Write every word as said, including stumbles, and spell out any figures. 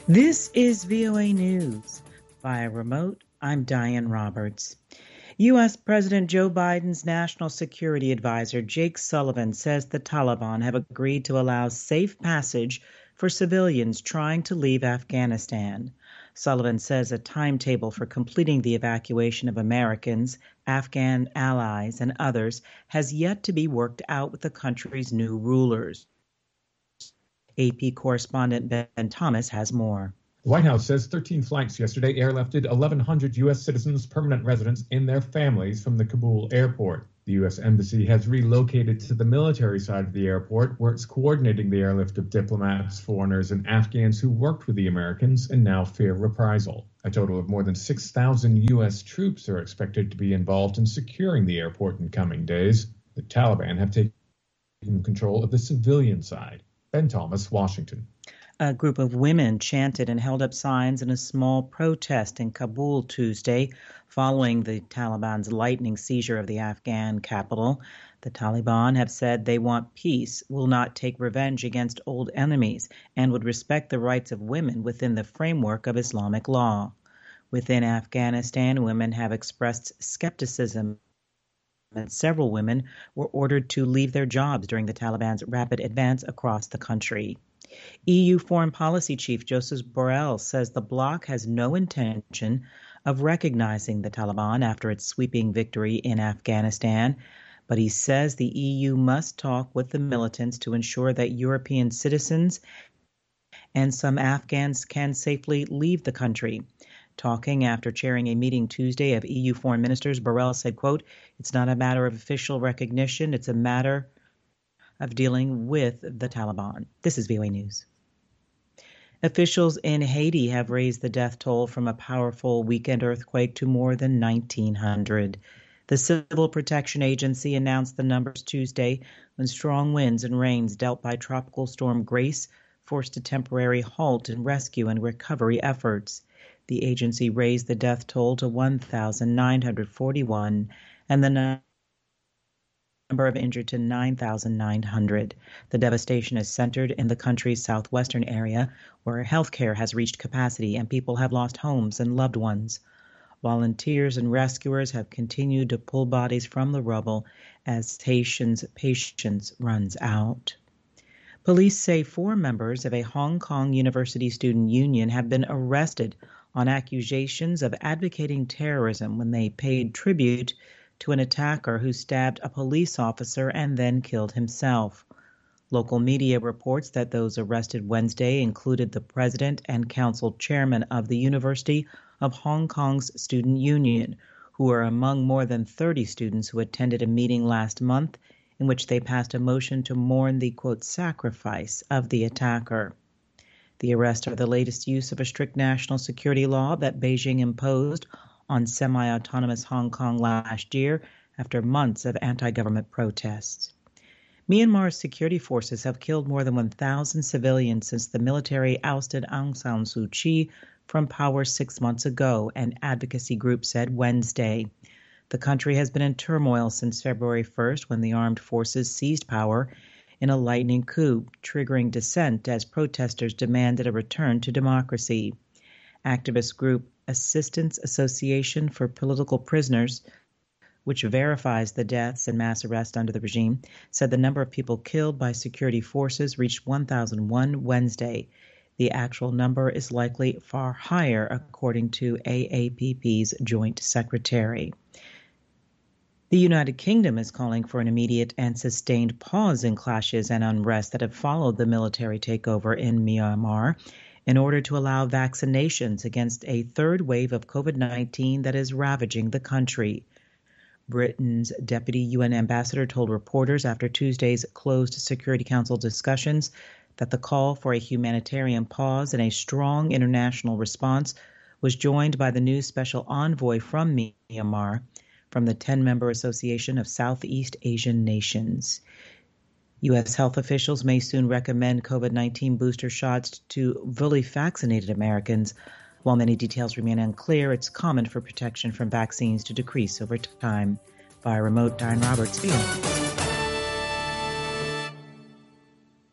This is V O A News. Via remote, I'm Diane Roberts. U S. President Joe Biden's National Security Advisor, Jake Sullivan, says the Taliban have agreed to allow safe passage for civilians trying to leave Afghanistan. Sullivan says a timetable for completing the evacuation of Americans, Afghan allies, and others has yet to be worked out with the country's new rulers. A P correspondent Ben Thomas has more. The White House says thirteen flights yesterday airlifted eleven hundred U S citizens, permanent residents, and their families from the Kabul airport. The U S Embassy has relocated to the military side of the airport, where it's coordinating the airlift of diplomats, foreigners, and Afghans who worked with the Americans and now fear reprisal. A total of more than six thousand U S troops are expected to be involved in securing the airport in coming days. The Taliban have taken control of the civilian side. Ben Thomas, Washington. A group of women chanted and held up signs in a small protest in Kabul Tuesday following the Taliban's lightning seizure of the Afghan capital. The Taliban have said they want peace, will not take revenge against old enemies, and would respect the rights of women within the framework of Islamic law. Within Afghanistan, women have expressed skepticism, and several women were ordered to leave their jobs during the Taliban's rapid advance across the country. E U Foreign Policy Chief Joseph Borrell says the bloc has no intention of recognizing the Taliban after its sweeping victory in Afghanistan, but he says the E U must talk with the militants to ensure that European citizens and some Afghans can safely leave the country. Talking after chairing a meeting Tuesday of E U foreign ministers, Borrell said, quote, "It's not a matter of official recognition, it's a matter of dealing with the Taliban." This is V O A News. Officials in Haiti have raised the death toll from a powerful weekend earthquake to more than nineteen hundred. The Civil Protection Agency announced the numbers Tuesday when strong winds and rains dealt by Tropical Storm Grace forced a temporary halt in rescue and recovery efforts. The agency raised the death toll to one thousand nine hundred forty-one and the number of injured to nine thousand nine hundred. The devastation is centered in the country's southwestern area, where healthcare has reached capacity and people have lost homes and loved ones. Volunteers and rescuers have continued to pull bodies from the rubble as Haitians' patience runs out. Police say four members of a Hong Kong University student union have been arrested on accusations of advocating terrorism when they paid tribute to an attacker who stabbed a police officer and then killed himself. Local media reports that those arrested Wednesday included the president and council chairman of the University of Hong Kong's Student Union, who are among more than thirty students who attended a meeting last month in which they passed a motion to mourn the, quote, sacrifice of the attacker. The arrests are the latest use of a strict national security law that Beijing imposed on semi-autonomous Hong Kong last year after months of anti-government protests. Myanmar's security forces have killed more than one thousand civilians since the military ousted Aung San Suu Kyi from power six months ago, an advocacy group said Wednesday. The country has been in turmoil since February first, when the armed forces seized power in a lightning coup, triggering dissent as protesters demanded a return to democracy. Activist group Assistance Association for Political Prisoners, which verifies the deaths and mass arrests under the regime, said the number of people killed by security forces reached one thousand one Wednesday. The actual number is likely far higher, according to A A P P's joint secretary. The United Kingdom is calling for an immediate and sustained pause in clashes and unrest that have followed the military takeover in Myanmar in order to allow vaccinations against a third wave of COVID nineteen that is ravaging the country. Britain's deputy U N ambassador told reporters after Tuesday's closed Security Council discussions that the call for a humanitarian pause and a strong international response was joined by the new special envoy from Myanmar from the ten-member Association of Southeast Asian Nations. U S health officials may soon recommend COVID nineteen booster shots to fully vaccinated Americans. While many details remain unclear, it's common for protection from vaccines to decrease over time. Via remote, Diane Roberts, V O A.